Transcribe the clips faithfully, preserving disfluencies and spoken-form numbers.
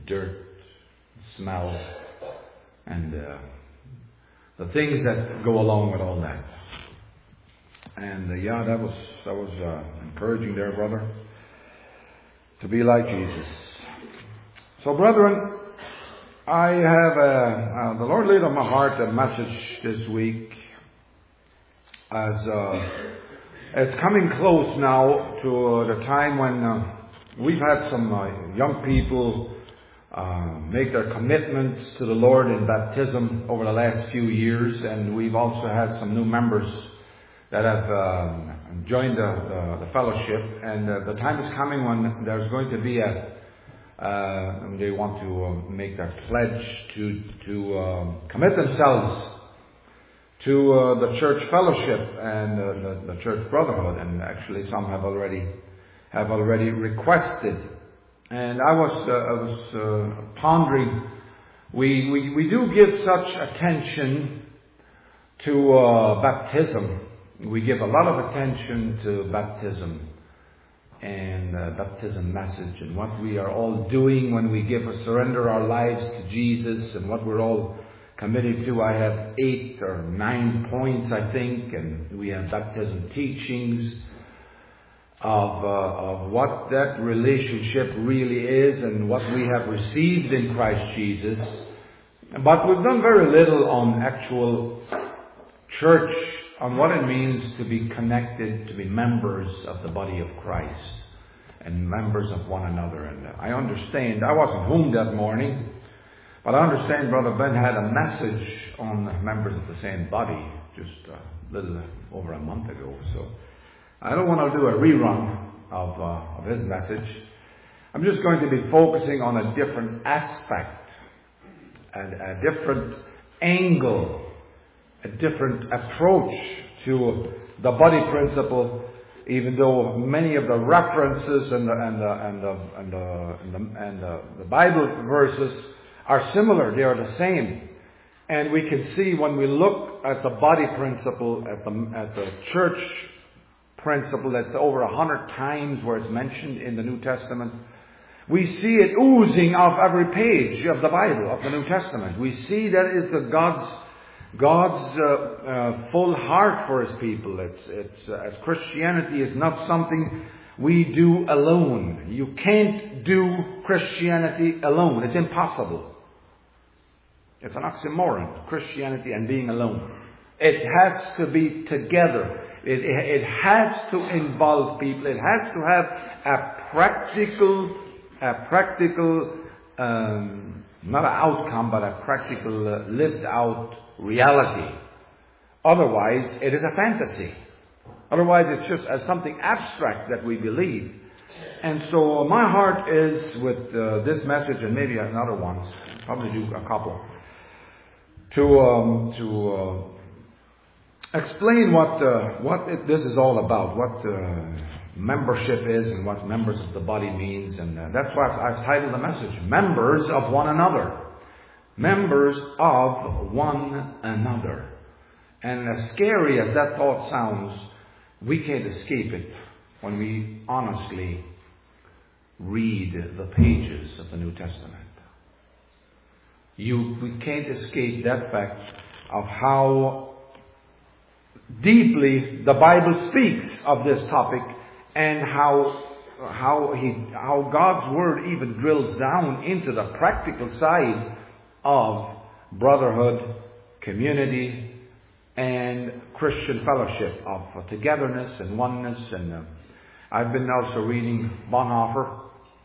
dirt, smell, and uh, the things that go along with all that. And uh, yeah, that was that was uh, encouraging there, brother, to be like Jesus. So, brethren, I have uh, uh, the Lord laid on my heart a message this week, as uh, it's coming close now to uh, the time when uh, we've had some uh, young people uh, make their commitments to the Lord in baptism over the last few years, and we've also had some new members that have um, joined the, the, the fellowship, and uh, the time is coming when there's going to be a uh, they want to uh, make their pledge to to uh, commit themselves to uh, the church fellowship and uh, the, the church brotherhood, and actually some have already have already requested. And I was uh, I was uh, pondering. We, we we do give such attention to uh, baptism. We give a lot of attention to baptism and uh, baptism message, and what we are all doing when we give or surrender our lives to Jesus, and what we're all committed to. I have eight or nine points, I think, and we have baptism teachings of uh, of what that relationship really is and what we have received in Christ Jesus. But we've done very little on actual church, on what it means to be connected, to be members of the body of Christ and members of one another. And I understand, I wasn't home that morning, but I understand Brother Ben had a message on members of the same body just a little over a month ago. So I don't want to do a rerun of, uh, of his message. I'm just going to be focusing on a different aspect and a different angle, a different approach to the body principle, even though many of the references and the, and the, and the, and the, and the, and the, the Bible verses are similar. They are the same. And we can see when we look at the body principle, at the, at the church principle that's over a hundred times where it's mentioned in the New Testament, we see it oozing off every page of the Bible, of the New Testament. We see that is a God's God's uh, uh, full heart for His people. It's it's uh, as Christianity is not something we do alone. You can't do Christianity alone. It's impossible. It's an oxymoron, Christianity and being alone. It has to be together. It, it, it has to involve people. It has to have a practical, a practical, um, not an outcome, but a practical, uh, lived out reality. Otherwise, it is a fantasy. Otherwise, it's just as something abstract that we believe. And so my heart is with uh, this message, and maybe another one, probably do a couple, to um, to uh, explain what uh, what it, this is all about, what uh, membership is, and what members of the body means. And uh, that's why I've, I've titled the message, Members of One Another. Members of one another. And as scary as that thought sounds, we can't escape it when we honestly read the pages of the New Testament. You, we can't escape that fact of how deeply the Bible speaks of this topic, and how how he how God's Word even drills down into the practical side of brotherhood, community, and Christian fellowship, of togetherness and oneness. And uh, I've been also reading Bonhoeffer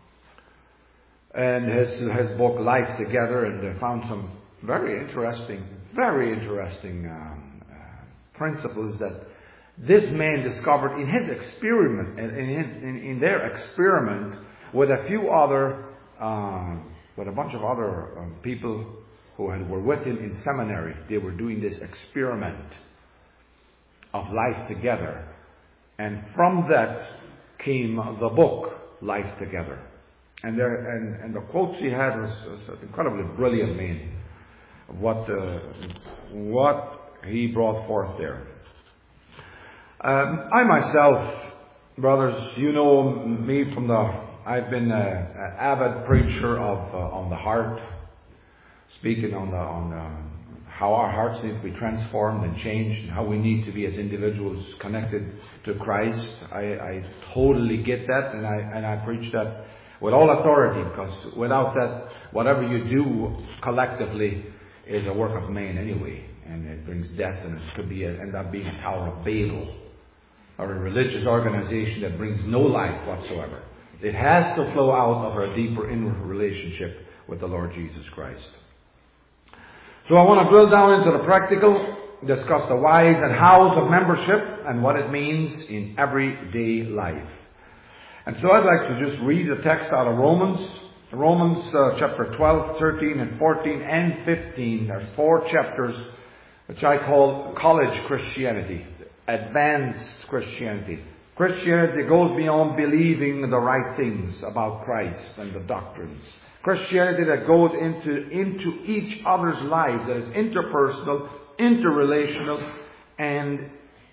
and his his book Life Together, and I found some very interesting, very interesting um, uh, principles that this man discovered in his experiment, in his in, in their experiment with a few other. Uh, But a bunch of other um, people who had, were with him in seminary. They were doing this experiment of life together. And from that came the book, Life Together. And there, and, and the quotes he had was, was incredibly brilliant, man. What, uh, what he brought forth there. Um, I myself, brothers, you know me from the I've been an avid preacher of uh, on the heart, speaking on the on the, how our hearts need to be transformed and changed, and how we need to be as individuals connected to Christ. I, I totally get that, and I and I preach that with all authority, because without that, whatever you do collectively is a work of man anyway, and it brings death, and it could be a, end up being a Tower of Babel, or a religious organization that brings no life whatsoever. It has to flow out of a deeper inner relationship with the Lord Jesus Christ. So I want to drill down into the practical, discuss the whys and hows of membership and what it means in everyday life. And so I'd like to just read a text out of Romans. Romans uh, chapter twelve, thirteen, and fourteen, and fifteen. There's four chapters which I call college Christianity, advanced Christianity. Christianity goes beyond believing the right things about Christ and the doctrines. Christianity that goes into, into each other's lives, that is interpersonal, interrelational, and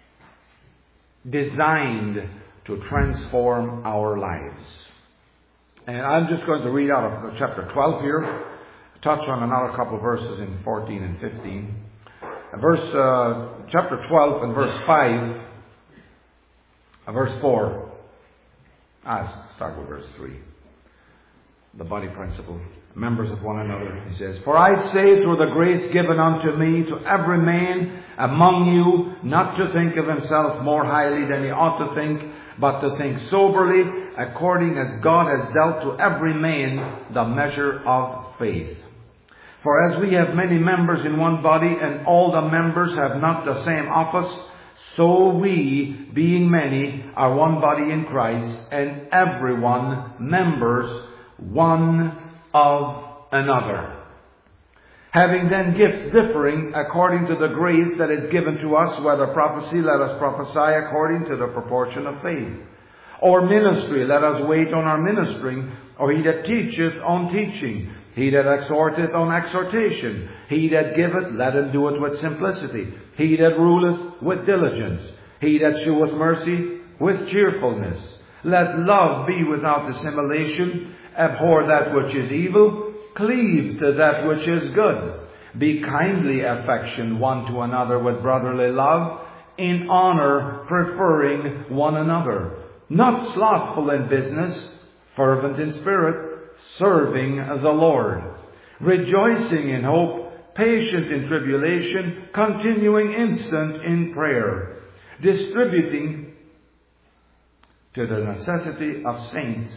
designed to transform our lives. And I'm just going to read out of chapter twelve here, touch on another couple of verses in fourteen and fifteen. Verse, uh, chapter twelve and verse five, uh, verse four. Ah, start with verse three. The body principle. Members of one another, he says, "For I say through the grace given unto me, to every man among you, not to think of himself more highly than he ought to think, but to think soberly, according as God has dealt to every man the measure of faith. For as we have many members in one body, and all the members have not the same office, so we, being many, are one body in Christ, and everyone members one of another. Having then gifts differing according to the grace that is given to us, whether prophecy, let us prophesy according to the proportion of faith. Or ministry, let us wait on our ministering. Or he that teacheth on teaching. He that exhorteth on exhortation. He that giveth, let him do it with simplicity. He that ruleth with diligence. He that sheweth mercy with cheerfulness. Let love be without dissimulation. Abhor that which is evil. Cleave to that which is good. Be kindly affectioned one to another with brotherly love, in honor preferring one another. Not slothful in business, fervent in spirit, serving the Lord. Rejoicing in hope, patient in tribulation, continuing instant in prayer. Distributing to the necessity of saints,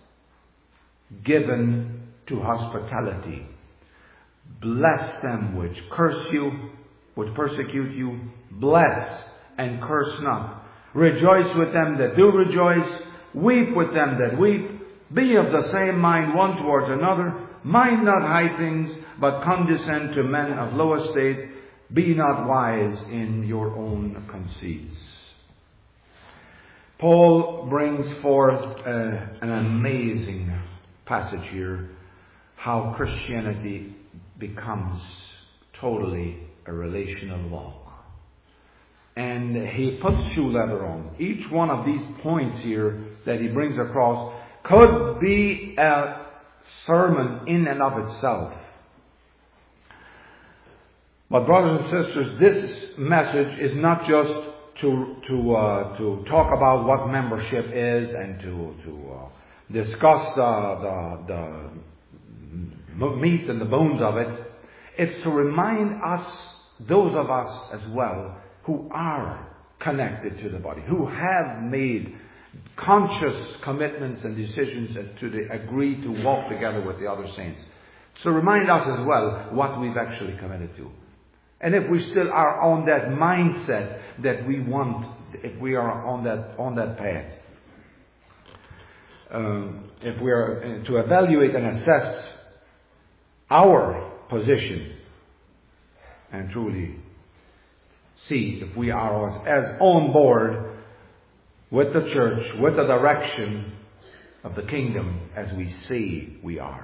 given to hospitality. Bless them which curse you, which persecute you. Bless and curse not. Rejoice with them that do rejoice. Weep with them that weep. Be of the same mind one towards another. Mind not high things, but condescend to men of low estate. Be not wise in your own conceits." Paul brings forth uh, an amazing passage here, how Christianity becomes totally a relational walk. And he puts shoe leather on. Each one of these points here that he brings across could be a sermon in and of itself. But brothers and sisters, this message is not just to to uh, to talk about what membership is and to to uh, discuss the, the the meat and the bones of it. It's to remind us, those of us as well, who are connected to the body, who have made conscious commitments and decisions to the, agree to walk together with the other saints. So remind us as well what we've actually committed to. And if we still are on that mindset that we want, if we are on that on that path, um, if we are to evaluate and assess our position and truly see if we are as on board with the church, with the direction of the kingdom as we say we are.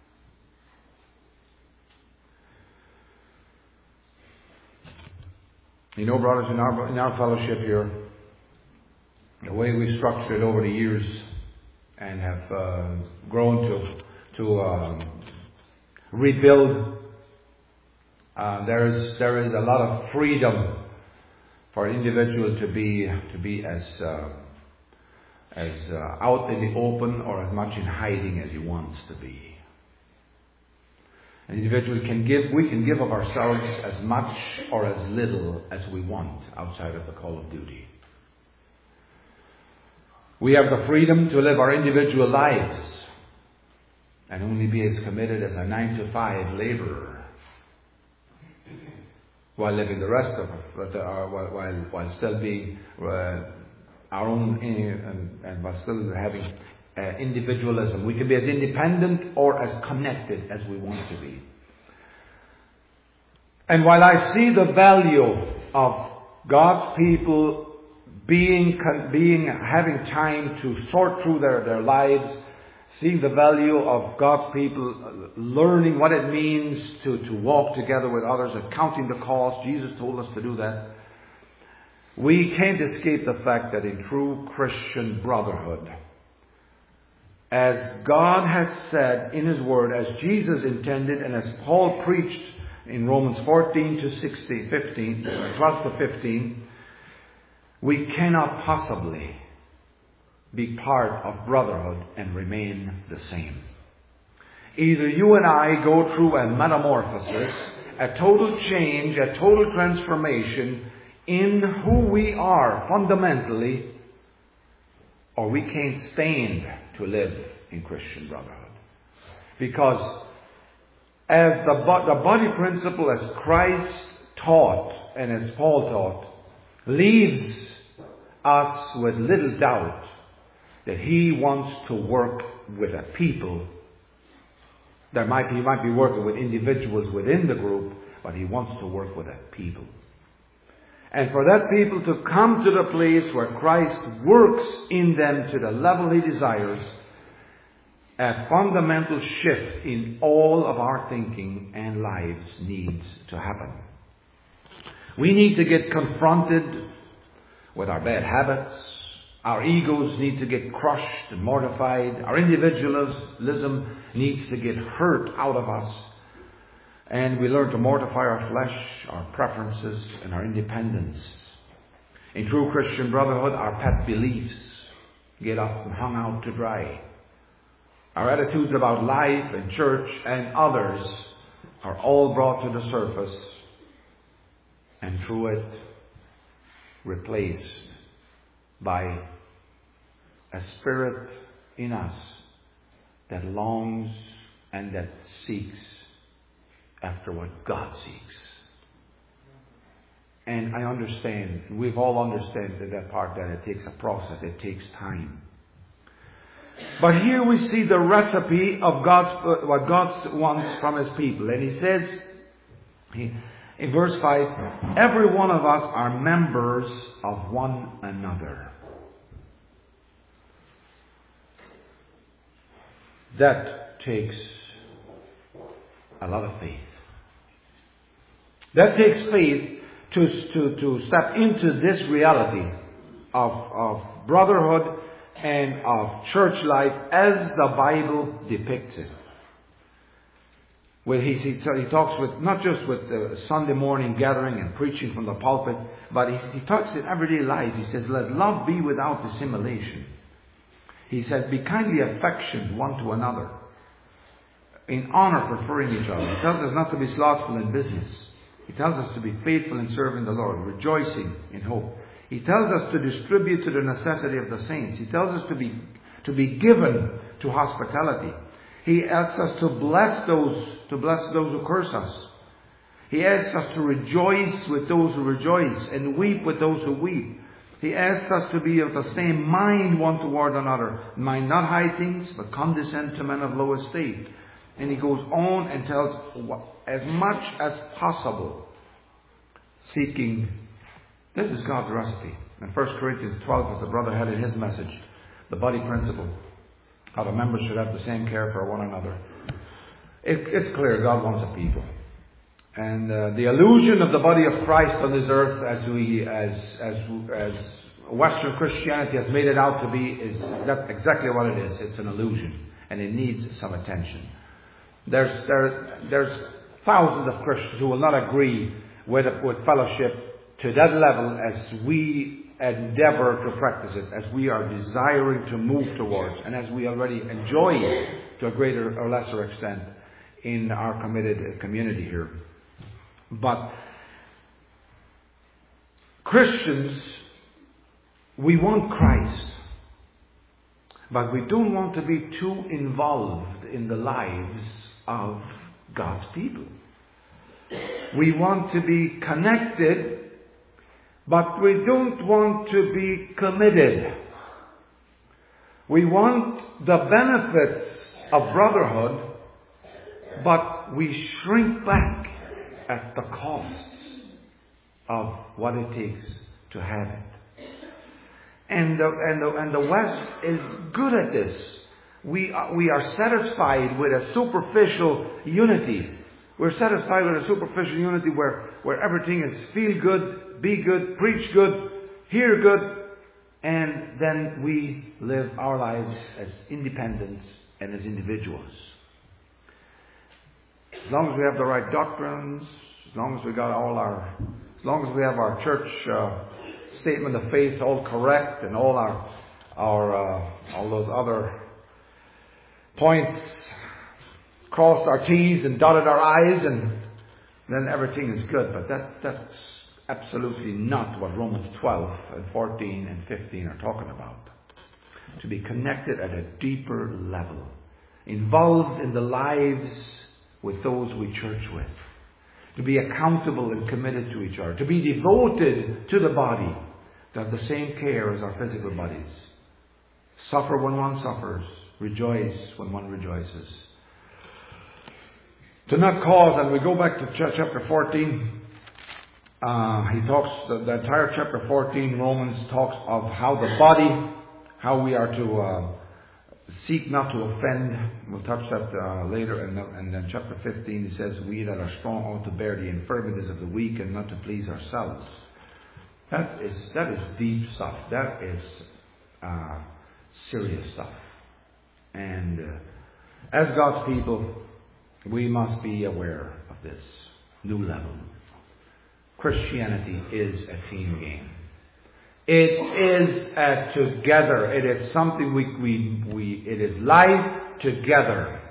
You know, brothers, in our, in our fellowship here, the way we structured it over the years, and have uh, grown to to um, rebuild. Uh, there is there is a lot of freedom for an individual to be to be as uh, as uh, out in the open or as much in hiding as he wants to be. An individual can give, we can give of ourselves as much or as little as we want outside of the call of duty. We have the freedom to live our individual lives and only be as committed as a nine to five laborer, while living the rest of it, while, while, while still being uh, our own, and, and while still having uh, individualism. We can be as independent or as connected as we want to be. And while I see the value of God's people being, being, having time to sort through their, their lives, seeing the value of God's people learning what it means to, to walk together with others and counting the cost, Jesus told us to do that. We can't escape the fact that in true Christian brotherhood, as God has said in His Word, as Jesus intended, and as Paul preached in Romans fourteen to sixteen, fifteen, twelve to fifteen, we cannot possibly be part of brotherhood and remain the same. Either you and I go through a metamorphosis, a total change, a total transformation in who we are fundamentally, or we can't stand to live in Christian brotherhood. Because as the, the body principle, as Christ taught and as Paul taught, leaves us with little doubt that He wants to work with a people. There might be, He might be working with individuals within the group, but He wants to work with a people. And for that people to come to the place where Christ works in them to the level He desires, a fundamental shift in all of our thinking and lives needs to happen. We need to get confronted with our bad habits. Our egos need to get crushed and mortified. Our individualism needs to get hurt out of us. And we learn to mortify our flesh, our preferences, and our independence. In true Christian brotherhood, our pet beliefs get up and hung out to dry. Our attitudes about life and church and others are all brought to the surface, and through it replaced by a spirit in us that longs and that seeks after what God seeks. And I understand, we've all understood that, that part, that it takes a process, it takes time. But here we see the recipe of God's, uh, what God wants from His people. And He says, he, in verse five, every one of us are members of one another. That takes a lot of faith. That takes faith to, to, to step into this reality of, of brotherhood and of church life as the Bible depicts it. Where he, he, he talks with, not just with the Sunday morning gathering and preaching from the pulpit, but he, he talks in everyday life. He says, let love be without dissimulation. He says, be kindly affectioned one to another, in honor preferring each other. He tells us not to be slothful in business. He tells us to be faithful in serving the Lord, rejoicing in hope. He tells us to distribute to the necessity of the saints. He tells us to be, to be given to hospitality. He asks us to bless those, to bless those who curse us. He asks us to rejoice with those who rejoice and weep with those who weep. He asks us to be of the same mind one toward another. Mind not high things, but condescend to men of low estate. And he goes on and tells as much as possible, seeking. This is God's recipe. In First Corinthians twelve, as the brother had in his message, the body principle, how the members should have the same care for one another. It, it's clear God wants a people. And uh, the illusion of the body of Christ on this earth, as we, as as as Western Christianity has made it out to be is that's exactly what it is. It's an illusion, and it needs some attention. There's there there's thousands of Christians who will not agree with with fellowship to that level as we endeavor to practice it, as we are desiring to move towards, and as we already enjoy it to a greater or lesser extent in our committed community here. But Christians, we want Christ, but we don't want to be too involved in the lives of God's people. We want to be connected, but we don't want to be committed. We want the benefits of brotherhood, but we shrink back at the costs of what it takes to have it. And the, and the, and the West is good at this. We are, we are satisfied with a superficial unity. We're satisfied with a superficial unity where, where everything is feel good, be good, preach good, hear good, and then we live our lives as independents and as individuals. As long as we have the right doctrines, as long as we got all our, as long as we have our church uh, statement of faith all correct and all our, our uh, all those other points crossed our T's and dotted our I's, and then everything is good. But that that's absolutely not what Romans twelve and fourteen and fifteen are talking about. To be connected at a deeper level, involved in the lives with those we church with, to be accountable and committed to each other, to be devoted to the body, to have the same care as our physical bodies, suffer when one suffers, rejoice when one rejoices. To not cause, and we go back to chapter fourteen, uh, he talks, the, the entire chapter fourteen, Romans talks of how the body, how we are to uh, seek not to offend. We'll touch that uh, later. And, and then chapter fifteen, he says, we that are strong ought to bear the infirmities of the weak and not to please ourselves. That is, that is deep stuff. That is uh, serious stuff. And uh, as God's people, we must be aware of this new level. Christianity is a team game. It is a together. It is something we, we, we, it is life together.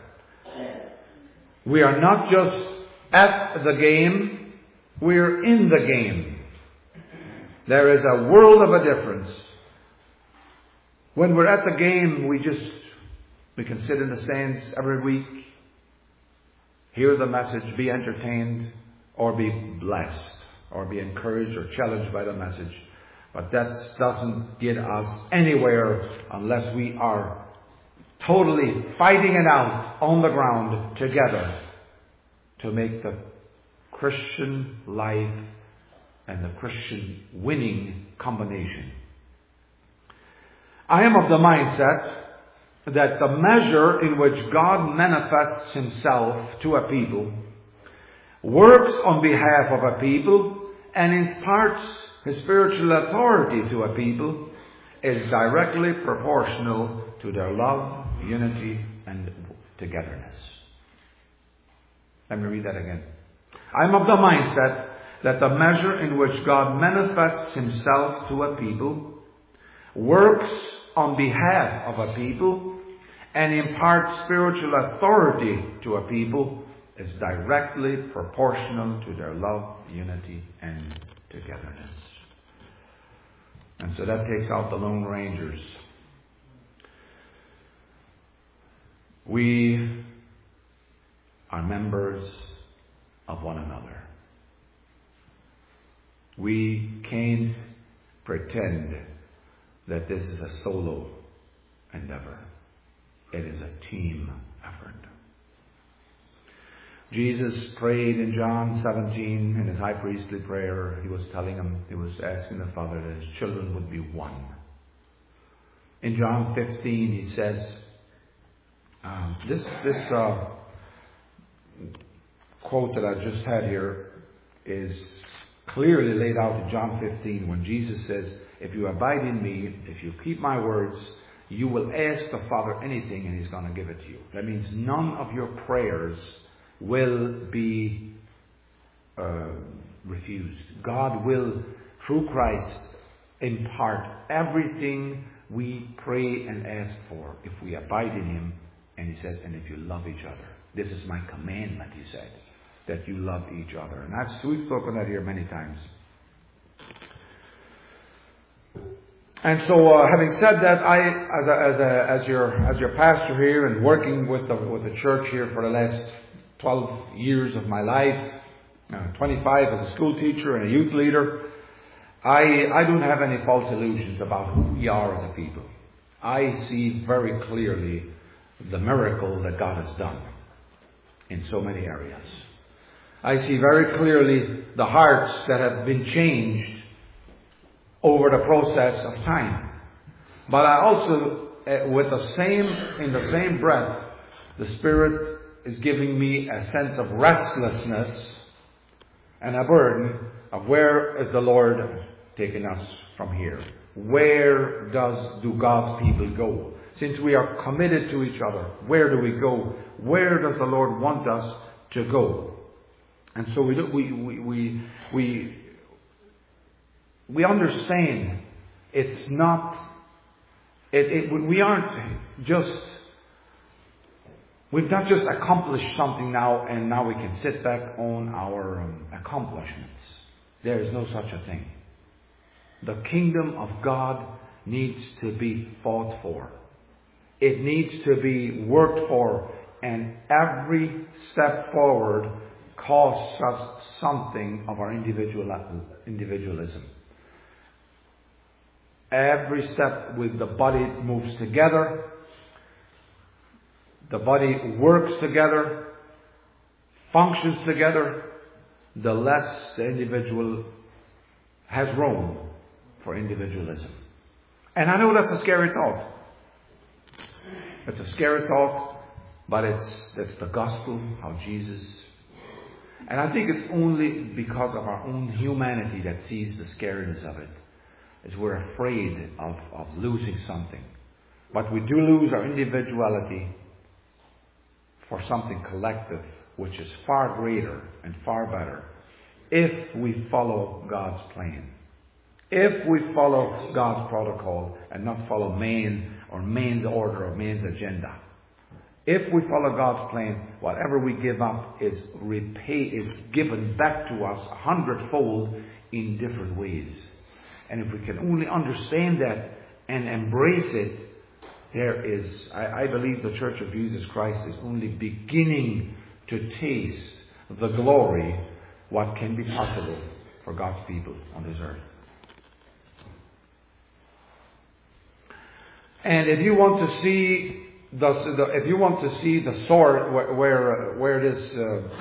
We are not just at the game, we're in the game. There is a world of a difference. When we're at the game, we just, we can sit in the stands every week, hear the message, be entertained, or be blessed, or be encouraged or challenged by the message. But that doesn't get us anywhere unless we are totally fighting it out on the ground together to make the Christian life and the Christian winning combination. I am of the mindset that the measure in which God manifests Himself to a people, works on behalf of a people, and imparts His spiritual authority to a people is directly proportional to their love, unity, and togetherness. Let me read that again. I'm of the mindset that the measure in which God manifests Himself to a people, works on behalf of a people, and imparts spiritual authority to a people is directly proportional to their love, unity, and togetherness. And so that takes out the Lone Rangers. We are members of one another. We can't pretend that this is a solo endeavor. It is a team effort. Jesus prayed in John seventeen, in His high priestly prayer. He was telling him, He was asking the Father that His children would be one. In John fifteen, He says, um, this, this uh, quote that I just had here is clearly laid out in John fifteen when Jesus says, if you abide in me, if you keep my words, you will ask the Father anything and He's going to give it to you. That means none of your prayers will be uh, refused. God will, through Christ, impart everything we pray and ask for if we abide in Him. And He says, and if you love each other. This is my commandment, He said, that you love each other. And that's, we've spoken that here many times. And so, uh, having said that, I, as a, as a, as your, as your pastor here and working with the, with the church here for the last twelve years of my life, uh, twenty-five as a school teacher and a youth leader, I, I don't have any false illusions about who we are as a people. I see very clearly the miracle that God has done in so many areas. I see very clearly the hearts that have been changed over the process of time. But I also, uh, with the same, in the same breath, the Spirit is giving me a sense of restlessness and a burden of where is the Lord taking us from here? Where does do God's people go? Since we are committed to each other, where do we go? Where does the Lord want us to go? And so we we we we we, we understand it's not. It, it we aren't just. We've not just accomplished something now, and now we can sit back on our um, accomplishments. There is no such a thing. The kingdom of God needs to be fought for. It needs to be worked for, and every step forward costs us something of our individual individualism. Every step with the body moves together. The body works together, functions together, the less the individual has room for individualism. And I know that's a scary thought. It's a scary thought, but it's that's the gospel, how Jesus... And I think it's only because of our own humanity that sees the scariness of it, is we're afraid of, of losing something. But we do lose our individuality for something collective, which is far greater and far better, if we follow God's plan. If we follow God's protocol and not follow man or man's order or man's agenda. If we follow God's plan, whatever we give up is repay is given back to us a hundredfold in different ways. And if we can only understand that and embrace it, there is, I, I believe the Church of Jesus Christ is only beginning to taste the glory, what can be possible for God's people on this earth. And if you want to see the, the if you want to see the source where where, uh, where it is,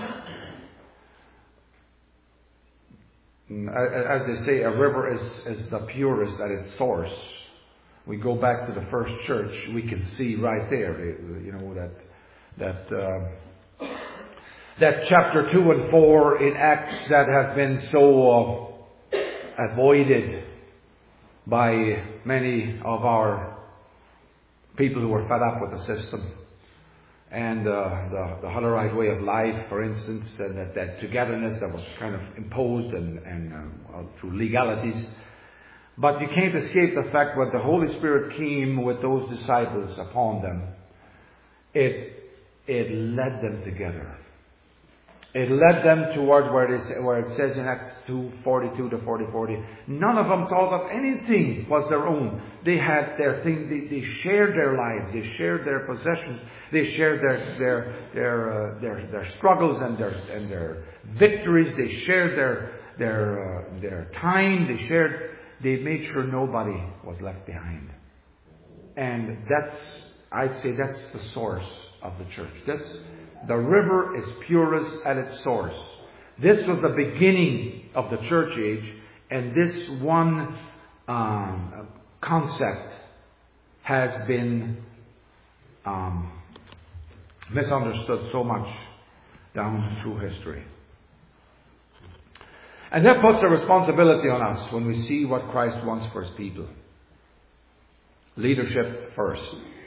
uh, as they say, a river is is the purest at its source. We go back to the first church, we can see right there, you know, that that uh, that chapter two and four in Acts that has been so uh, avoided by many of our people who were fed up with the system and uh, the, the Hutterite way of life, for instance, and that, that togetherness that was kind of imposed and, and uh, through legalities. But you can't escape the fact that the Holy Spirit came with those disciples upon them. It it led them together. It led them towards where it, is, where it says in Acts two, forty-two to forty, forty. None of them thought of anything was their own. They had their thing. They, they shared their lives. They shared their possessions. They shared their their their uh, their, their struggles and their and their victories. They shared their their uh, their time. They shared. They made sure nobody was left behind. And that's, I'd say that's the source of the church. That's, the river is purest at its source. This was the beginning of the church age, and this one um, concept has been um, misunderstood so much down through history. And that puts a responsibility on us when we see what Christ wants for His people. Leadership first.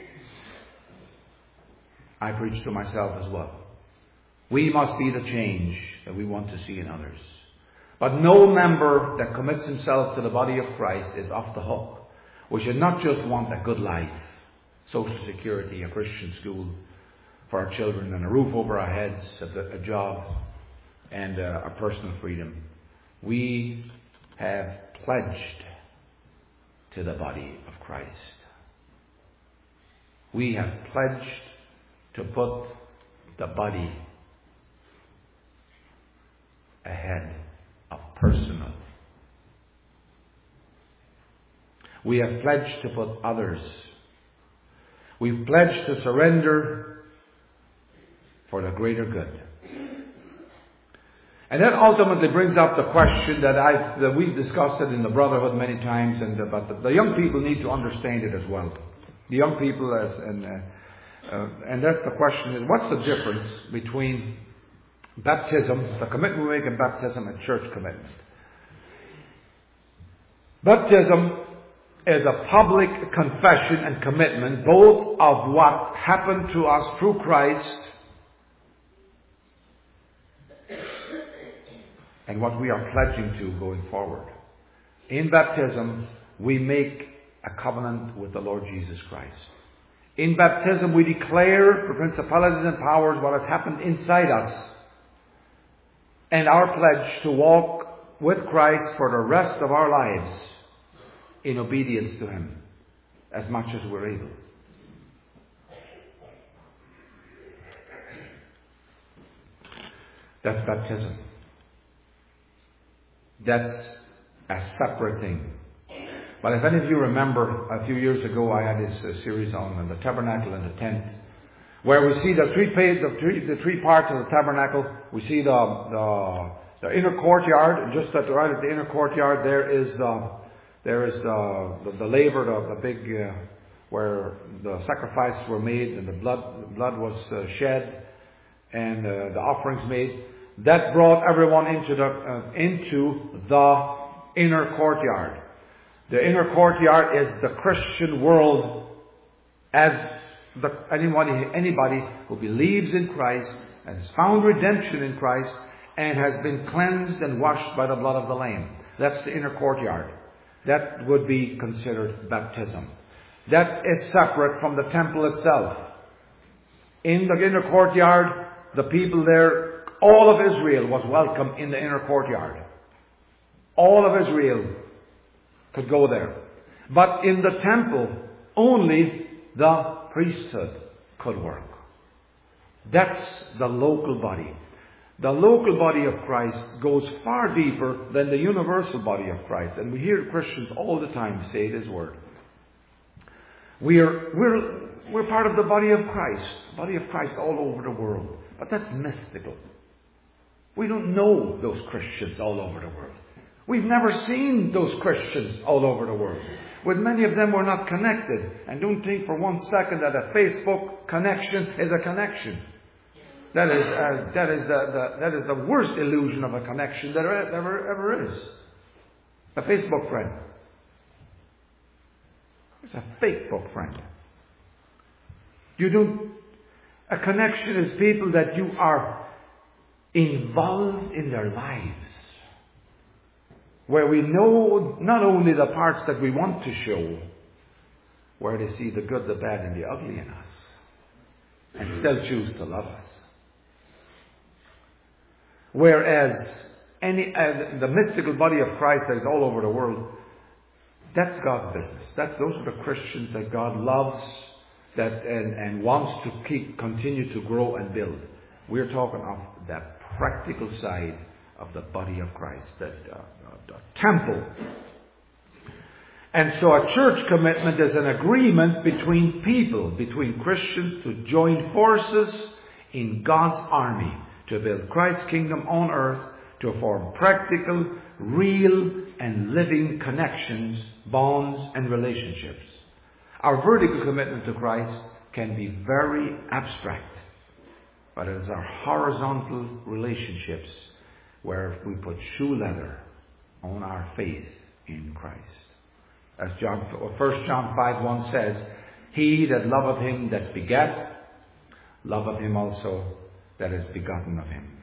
I preach to myself as well. We must be the change that we want to see in others. But no member that commits himself to the body of Christ is off the hook. We should not just want a good life, social security, a Christian school for our children, and a roof over our heads, a job, and a personal freedom. We have pledged to the body of Christ. We have pledged to put the body ahead of personal. We have pledged to put others. We've pledged to surrender for the greater good. And that ultimately brings up the question that I've, that we've discussed it in the Brotherhood many times, and the, but the, the young people need to understand it as well. The young people, as, and uh, uh, and that's the question: is what's the difference between baptism, the commitment we make in baptism, and church commitment? Baptism is a public confession and commitment, both of what happened to us through Christ and what we are pledging to going forward. In baptism, we make a covenant with the Lord Jesus Christ. In baptism, we declare the principalities and powers what has happened inside us, and our pledge to walk with Christ for the rest of our lives in obedience to Him as much as we're able. That's baptism. That's a separate thing. But if any of you remember, a few years ago I had this uh, series on the tabernacle and the tent, where we see the three, the three, the three parts of the tabernacle. We see the, the, the inner courtyard, just at, right at the inner courtyard there is the, there is the, the, the laver, the, the big, uh, where the sacrifices were made and the blood, the blood was uh, shed and uh, the offerings made. That brought everyone into the, uh, into the inner courtyard. The inner courtyard is the Christian world as the, anybody, anybody who believes in Christ and has found redemption in Christ and has been cleansed and washed by the blood of the Lamb. That's the inner courtyard. That would be considered baptism. That is separate from the temple itself. In the inner courtyard, the people there, all of Israel was welcome in the inner courtyard. All of Israel could go there. But in the temple, only the priesthood could work. That's the local body. The local body of Christ goes far deeper than the universal body of Christ. And we hear Christians all the time say His word. We are, we're, we're part of the body of Christ. The body of Christ all over the world. But that's mystical. We don't know those Christians all over the world. We've never seen those Christians all over the world. With many of them, we're not connected. And don't think for one second that a Facebook connection is a connection. That is, uh, that is, the, the, that is the worst illusion of a connection that ever, ever, ever is. A Facebook friend. It's a fake book friend. You don't. A connection is people that you are involved in their lives, where we know not only the parts that we want to show, where they see the good, the bad, and the ugly in us, and still choose to love us. Whereas any uh, the mystical body of Christ that is all over the world, that's God's business. That's those are the Christians that God loves, that and, and wants to keep continue to grow and build. We're talking of that practical side of the body of Christ, that uh, the temple. And so a church commitment is an agreement between people, between Christians, to join forces in God's army to build Christ's kingdom on earth, to form practical, real, and living connections, bonds, and relationships. Our vertical commitment to Christ can be very abstract, but it is our horizontal relationships where we put shoe leather on our faith in Christ. As John, First John five one says, He that loveth him that begat, loveth him also that is begotten of him.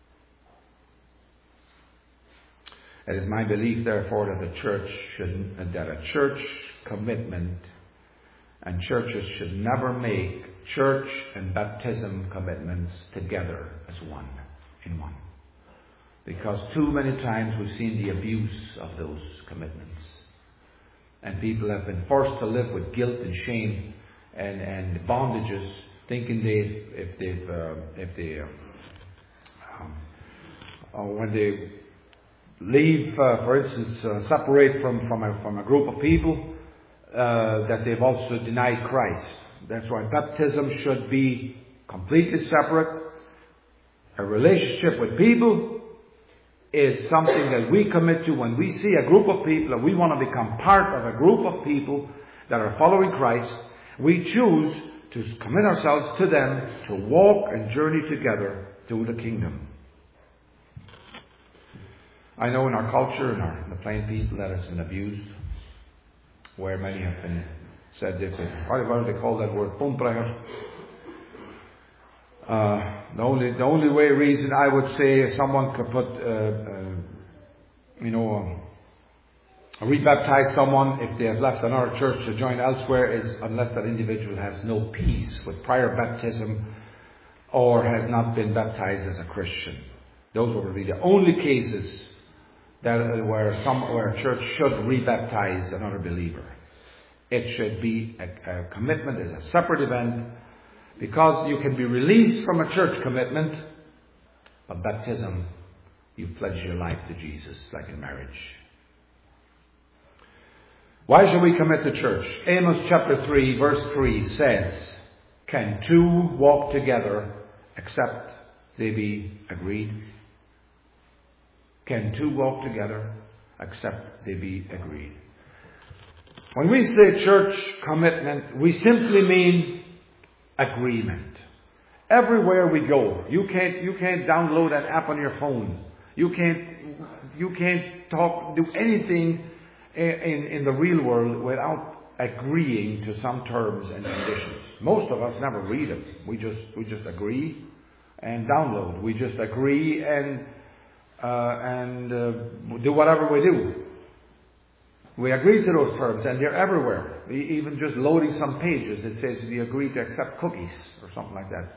It is my belief, therefore, that the church should, that a church commitment and churches should never make church and baptism commitments together as one, in one. Because too many times we've seen the abuse of those commitments. And people have been forced to live with guilt and shame and, and bondages, thinking they, if they've, uh, if they, um, or when they leave, uh, for instance, uh, separate from, from, a, from a group of people, uh, that they've also denied Christ. That's why baptism should be completely separate. A relationship with people is something that we commit to when we see a group of people and we want to become part of a group of people that are following Christ. We choose to commit ourselves to them to walk and journey together to the kingdom. I know in our culture, in our in the plain people, that has been abused, where many have been said this. What do they call that word? Pumpreger. Uh, the only the only way reason I would say someone could put, uh, uh, you know, um, rebaptize someone if they have left another church to join elsewhere is unless that individual has no peace with prior baptism or has not been baptized as a Christian. Those would be the only cases that where some where a church should rebaptize another believer. It should be a, a commitment as a separate event, because you can be released from a church commitment, but baptism, you pledge your life to Jesus, like in marriage. Why should we commit to church? Amos chapter three, verse three says, Can two walk together except they be agreed? Can two walk together except they be agreed? When we say church commitment, we simply mean agreement. Everywhere we go, you can't you can't download an app on your phone. You can't you can't talk do anything in, in, in the real world without agreeing to some terms and conditions. Most of us never read them. We just we just agree and download. We just agree and uh, and uh, do whatever we do. We agree to those terms, and they're everywhere. Even just loading some pages, it says we agree to accept cookies or something like that.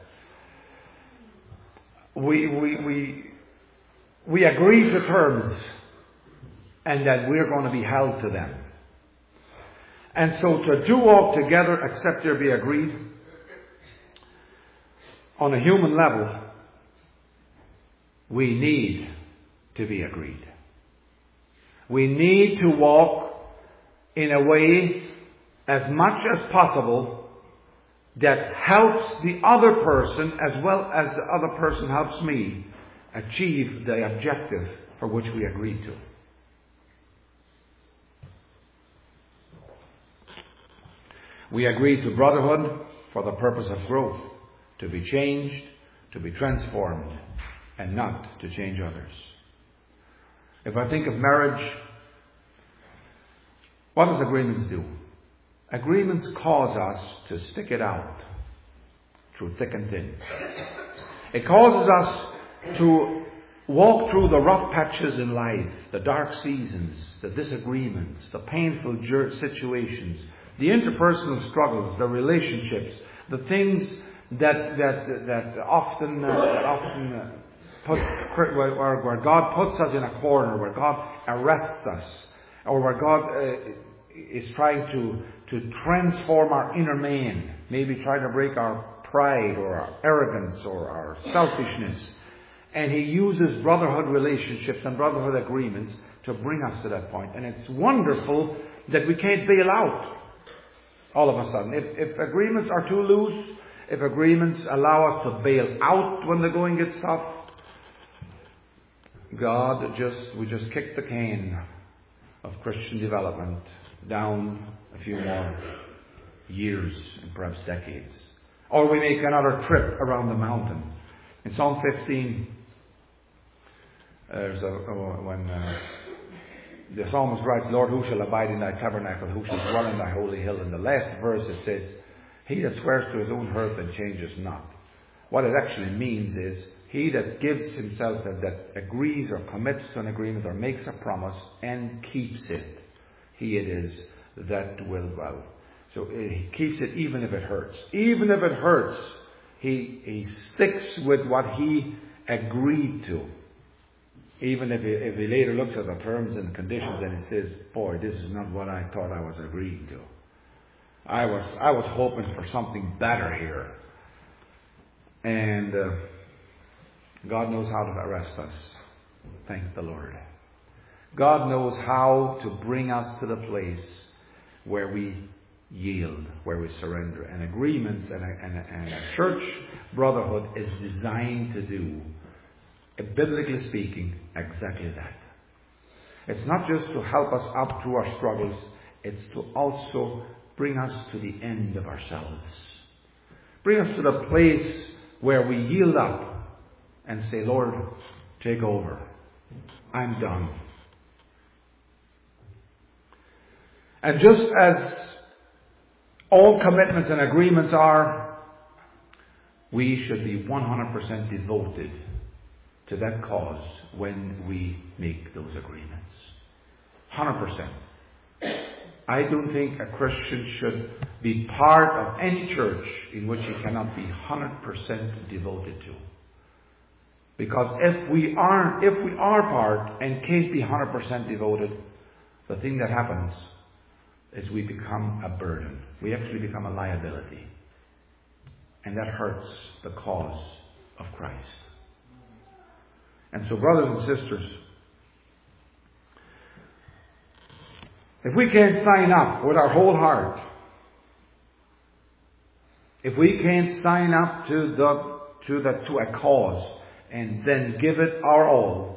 We we we we agree to terms, and that we're going to be held to them. And so to do walk together except there be agreed, on a human level, we need to be agreed. We need to walk in a way as much as possible that helps the other person as well as the other person helps me achieve the objective for which we agreed to. We agreed to brotherhood for the purpose of growth, to be changed, to be transformed, and not to change others. If I think of marriage, what does agreements do? Agreements cause us to stick it out through thick and thin. It causes us to walk through the rough patches in life, the dark seasons, the disagreements, the painful situations, the interpersonal struggles, the relationships, the things that that that often uh, often uh, put where, where God puts us in a corner, where God arrests us, or where God uh, is trying to to transform our inner man, maybe trying to break our pride or our arrogance or our selfishness. And He uses brotherhood relationships and brotherhood agreements to bring us to that point. And it's wonderful that we can't bail out all of a sudden. If, if agreements are too loose, if agreements allow us to bail out when the going gets tough, God just, we just kick the can of Christian development down a few more years and perhaps decades. Or we make another trip around the mountain. In Psalm fifteen, there's a, when uh, the psalmist writes, Lord, who shall abide in thy tabernacle? Who shall dwell in thy holy hill? In the last verse it says, he that swears to his own hurt and changes not. What it actually means is, he that gives himself, that, that agrees or commits to an agreement or makes a promise and keeps it, he it is that will dwell. So he keeps it even if it hurts. Even if it hurts, he, he sticks with what he agreed to. Even if he, if he later looks at the terms and conditions and he says, boy, this is not what I thought I was agreeing to. I was, I was hoping for something better here. And uh, God knows how to arrest us. Thank the Lord. God knows how to bring us to the place where we yield, where we surrender. And agreements and a, and a, and a church brotherhood is designed to do, biblically speaking, exactly that. It's not just to help us up through our struggles, it's to also bring us to the end of ourselves. Bring us to the place where we yield up and say, Lord, take over. I'm done. And just as all commitments and agreements are, we should be one hundred percent devoted to that cause when we make those agreements. one hundred percent. I don't think a Christian should be part of any church in which he cannot be one hundred percent devoted to. Because if we aren't, if we are part and can't be one hundred percent devoted, the thing that happens is we become a burden. We actually become a liability. And that hurts the cause of Christ. And so, brothers and sisters, if we can't sign up with our whole heart, if we can't sign up to the to the to a cause and then give it our all,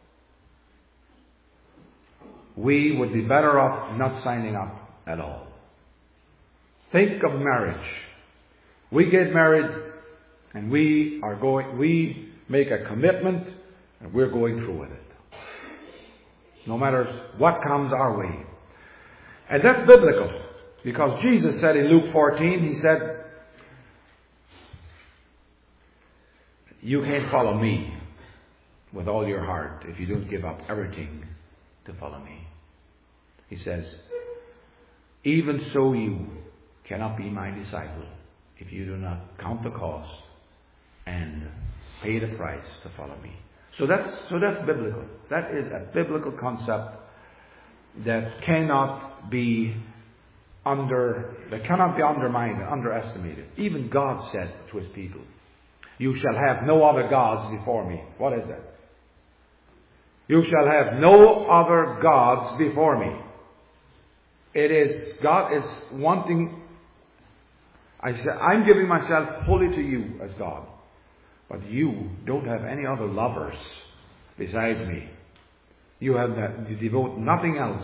we would be better off not signing up at all. Think of marriage. We get married and we are going, we make a commitment and we're going through with it. No matter what comes our way. And that's biblical. Because Jesus said in Luke fourteen, He said, you can't follow me with all your heart if you don't give up everything to follow me. He says, even so you cannot be my disciple if you do not count the cost and pay the price to follow me. So that's, so that's biblical. That is a biblical concept that cannot be under, that cannot be undermined, underestimated. Even God said to His people, you shall have no other gods before me. What is that? You shall have no other gods before me. It is, God is wanting, I say, I'm giving myself wholly to you as God. But you don't have any other lovers besides me. You have that, you devote nothing else.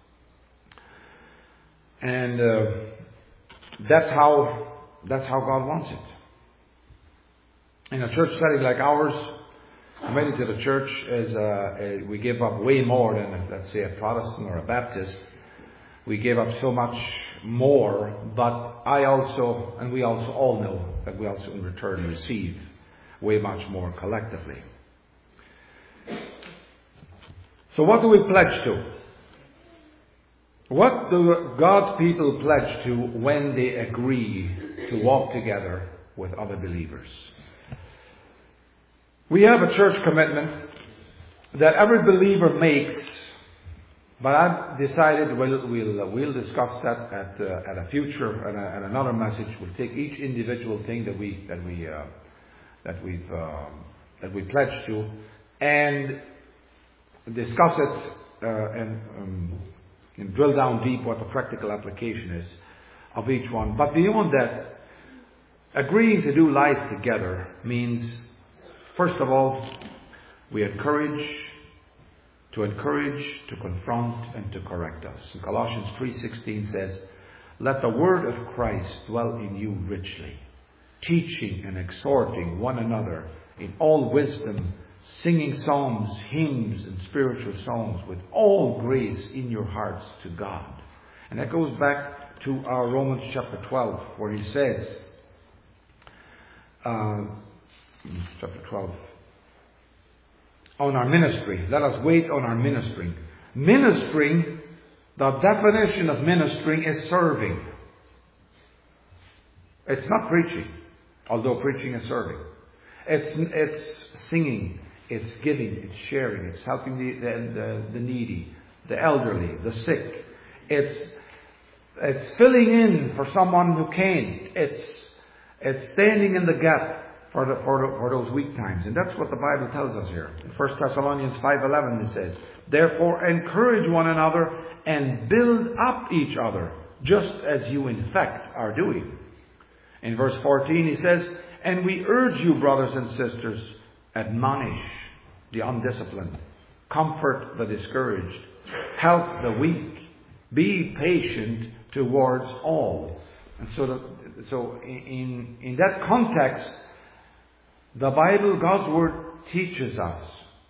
And uh, that's how, that's how God wants it. In a church setting like ours, committing to the church is, uh, a, we give up way more than, let's say, a Protestant or a Baptist. We give up so much more, but I also, and we also all know that we also in return receive way much more collectively. So what do we pledge to? What do God's people pledge to when they agree to walk together with other believers? We have a church commitment that every believer makes. But I've decided we'll, we'll, we'll discuss that at, uh, at a future and at another message. We'll take each individual thing that we that we uh, that we've uh, that we pledged to and discuss it uh, and, um, and drill down deep what the practical application is of each one. But beyond that, agreeing to do life together means, first of all, we encourage. To encourage, to confront, and to correct us. In Colossians three sixteen says, let the word of Christ dwell in you richly, teaching and exhorting one another in all wisdom, singing psalms, hymns, and spiritual songs with all grace in your hearts to God. And that goes back to our Romans chapter twelve, where he says, uh, chapter twelve, on our ministry. Let us wait on our ministering. Ministering, the definition of ministering is serving. It's not preaching, although preaching is serving. It's, it's singing, it's giving, it's sharing, it's helping the, the, the, the needy, the elderly, the sick. It's, it's filling in for someone who can't. It's, it's standing in the gap for, the, for, the, for those weak times. And that's what the Bible tells us here. In First Thessalonians five eleven it says, therefore encourage one another and build up each other, just as you in fact are doing. In verse fourteen he says, and we urge you, brothers and sisters, admonish the undisciplined, comfort the discouraged, help the weak, be patient towards all. And so, the, so in, in that context, the Bible, God's Word, teaches us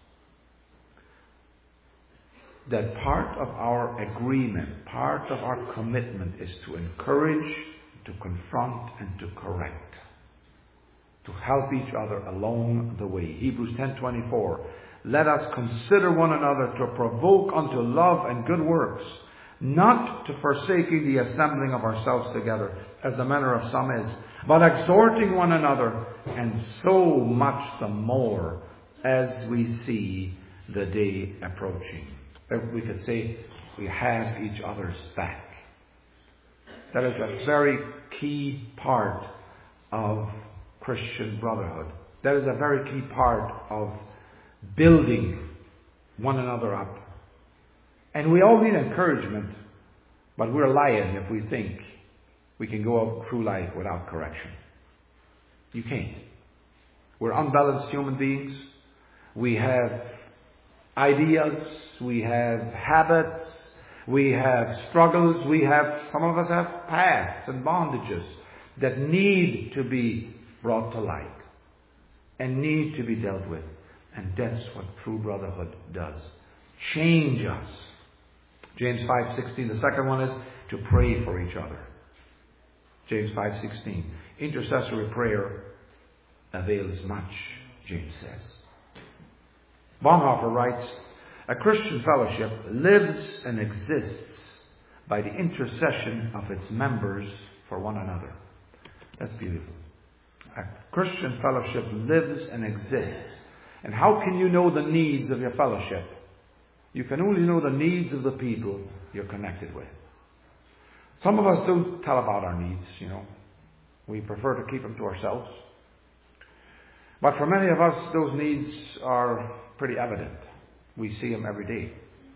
that part of our agreement, part of our commitment is to encourage, to confront, and to correct. To help each other along the way. Hebrews ten twenty-four. Let us consider one another to provoke unto love and good works, not to forsaking the assembling of ourselves together, as the manner of some is, but exhorting one another, and so much the more as we see the day approaching. We could say we have each other's back. That is a very key part of Christian brotherhood. That is a very key part of building one another up. And we all need encouragement, but we're lying if we think we can go through life without correction. You can't. We're unbalanced human beings. We have ideas. We have habits. We have struggles. We have, some of us have pasts and bondages that need to be brought to light and need to be dealt with. And that's what true brotherhood does. Change us. James five sixteen, the second one is to pray for each other. James five sixteen, intercessory prayer avails much, James says. Bonhoeffer writes, a Christian fellowship lives and exists by the intercession of its members for one another. That's beautiful. A Christian fellowship lives and exists. And how can you know the needs of your fellowship? You can only know the needs of the people you're connected with. Some of us don't tell about our needs, you know. We prefer to keep them to ourselves. But for many of us, those needs are pretty evident. We see them every day.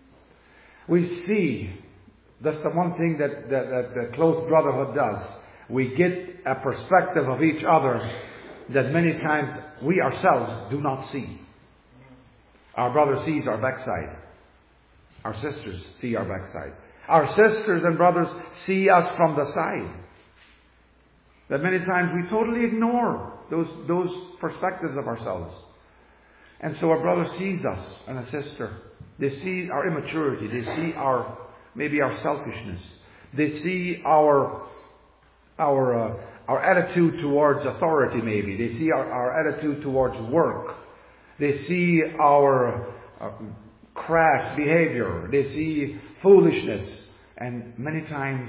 We see, that's the one thing that, that, that, that close brotherhood does. We get a perspective of each other that many times we ourselves do not see. Our brother sees our backside. Our sisters see our backside. Our sisters and brothers see us from the side. That many times we totally ignore those, those perspectives of ourselves. And so our brother sees us and a sister. They see our immaturity. They see our, maybe our selfishness. They see our, our, uh, our attitude towards authority maybe. They see our, our attitude towards work. They see our uh, crass behavior. They see foolishness. And many times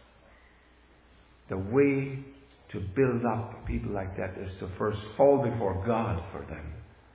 the way to build up people like that is to first fall before God for them.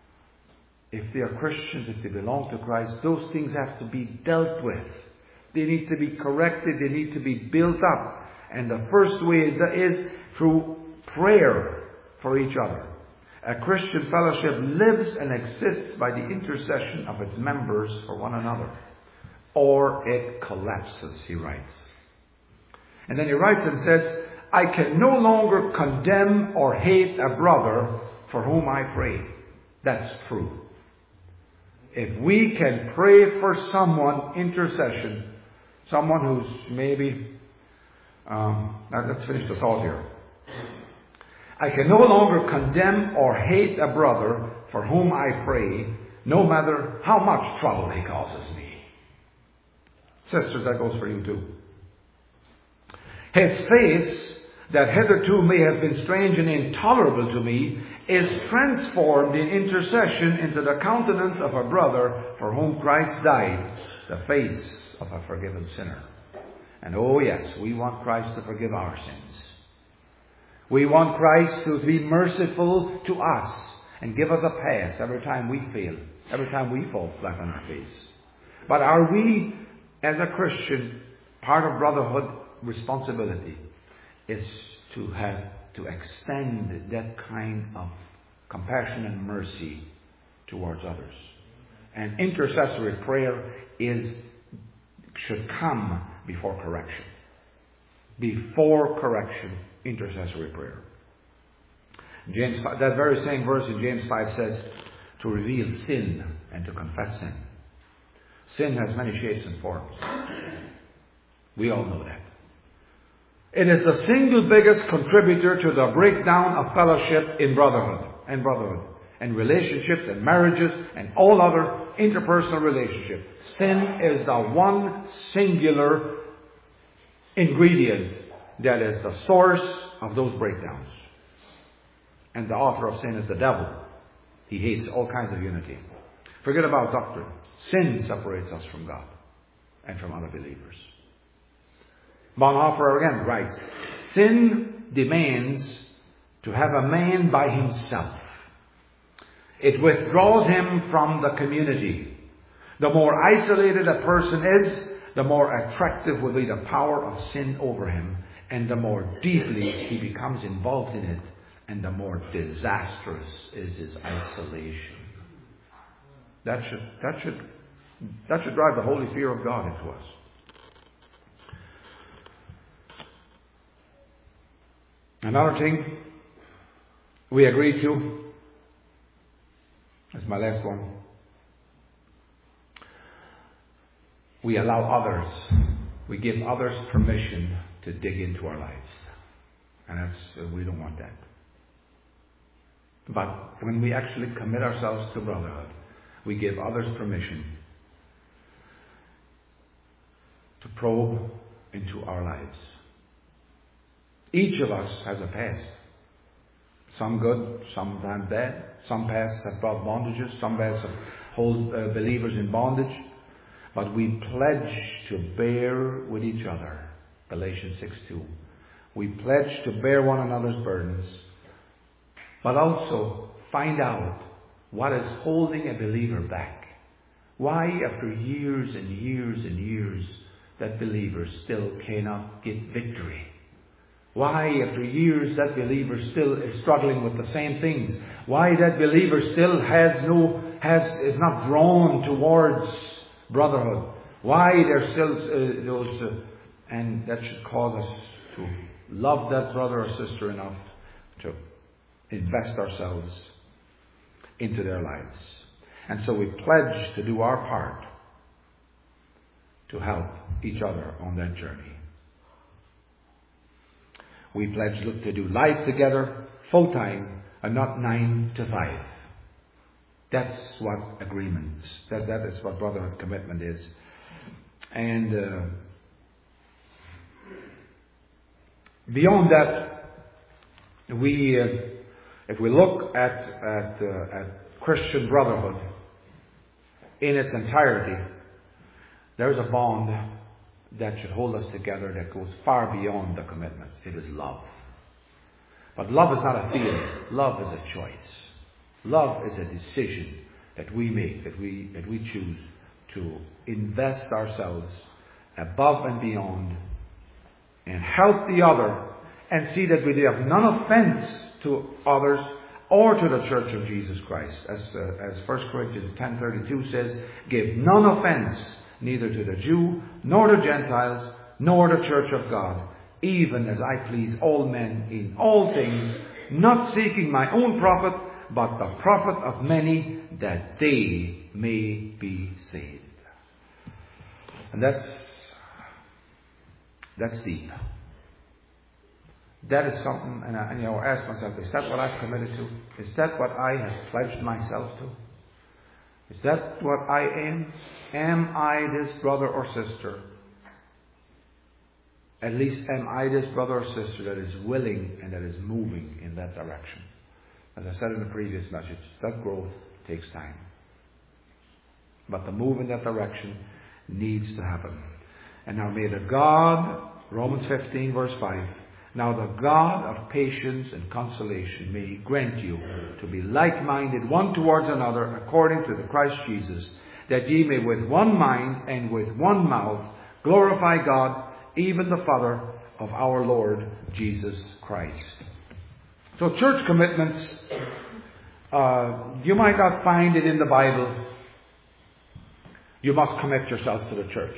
If they are Christians, if they belong to Christ, those things have to be dealt with. They need to be corrected. They need to be built up. And the first way is through prayer for each other. A Christian fellowship lives and exists by the intercession of its members for one another. Or it collapses, he writes. And then he writes and says, I can no longer condemn or hate a brother for whom I pray. That's true. If we can pray for someone, intercession, someone who's maybe, um, now let's finish the thought here. I can no longer condemn or hate a brother for whom I pray, no matter how much trouble he causes me. Sisters, that goes for you too. His face, that hitherto may have been strange and intolerable to me, is transformed in intercession into the countenance of a brother for whom Christ died, the face of a forgiven sinner. And oh yes, we want Christ to forgive our sins. We want Christ to be merciful to us and give us a pass every time we fail, every time we fall flat on our face. But are we, as a Christian, part of brotherhood responsibility is to have to extend that kind of compassion and mercy towards others. And intercessory prayer is should come before correction. Before correction, intercessory prayer. James, that very same verse in James five says to reveal sin and to confess sin. Sin has many shapes and forms. We all know that. It is the single biggest contributor to the breakdown of fellowship in brotherhood and brotherhood and relationships and marriages and all other interpersonal relationships. Sin is the one singular ingredient that is the source of those breakdowns. And the author of sin is the devil. He hates all kinds of unity. Forget about doctrine. Sin separates us from God and from other believers. Bonhoeffer again writes, sin demands to have a man by himself. It withdraws him from the community. The more isolated a person is, the more attractive will be the power of sin over him, and the more deeply he becomes involved in it, and the more disastrous is his isolation. That should, that should, that should drive the holy fear of God into us. Another thing we agreed to, that's my last one, we allow others, we give others permission to dig into our lives. And that's, we don't want that. But when we actually commit ourselves to brotherhood, we give others permission to probe into our lives. Each of us has a past. Some good, sometimes bad. Some pasts have brought bondages. Some pasts have hold uh, believers in bondage. But we pledge to bear with each other. Galatians six two. We pledge to bear one another's burdens. But also find out what is holding a believer back. Why, after years and years and years, that believer still cannot get victory. Why, after years, that believer still is struggling with the same things. Why that believer still has no, has, is not drawn towards brotherhood. Why there's still uh, those, uh, and that should cause us to love that brother or sister enough to invest ourselves into their lives. And so we pledge to do our part to help each other on that journey. We pledge to do life together full time and not nine to five. That's what agreements, that, that is what brotherhood commitment is. And uh, beyond that, we, uh, if we look at, at, uh, at Christian brotherhood in its entirety, there's a bond that should hold us together that goes far beyond the commitments. It is love. But love is not a feeling. Love is a choice. Love is a decision that we make, that we, that we choose to invest ourselves above and beyond and help the other and see that we have none offense to others or to the Church of Jesus Christ. As, uh, as First Corinthians ten thirty-two says, give none offense neither to the Jew, nor the Gentiles, nor the church of God, even as I please all men in all things, not seeking my own profit, but the profit of many, that they may be saved. And that's, that's deep. That is something, and I, and, you know, ask myself, is that what I've committed to? Is that what I have pledged myself to? Is that what I am? Am I this brother or sister? At least am I this brother or sister that is willing and that is moving in that direction? As I said in the previous message, that growth takes time. But the move in that direction needs to happen. And now may the God, Romans fifteen verse five, now the God of patience and consolation may He grant you to be like-minded one towards another according to the Christ Jesus, that ye may with one mind and with one mouth glorify God, even the Father of our Lord Jesus Christ. So church commitments, uh, you might not find it in the Bible. You must commit yourself to the church.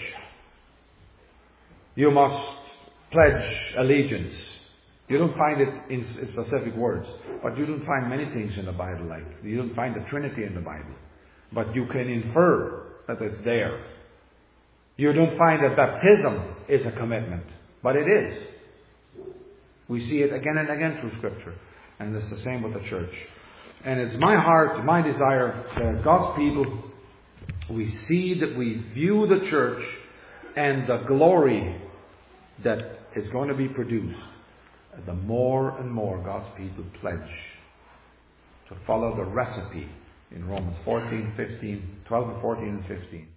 You must pledge allegiance. You don't find it in specific words, but you don't find many things in the Bible like. You don't find the Trinity in the Bible, but you can infer that it's there. You don't find that baptism is a commitment, but it is. We see it again and again through Scripture, and it's the same with the church. And it's my heart, my desire that as God's people, we see that we view the church and the glory that is going to be produced, the more and more God's people pledge to follow the recipe in Romans fourteen, fifteen, twelve and fourteen and fifteen.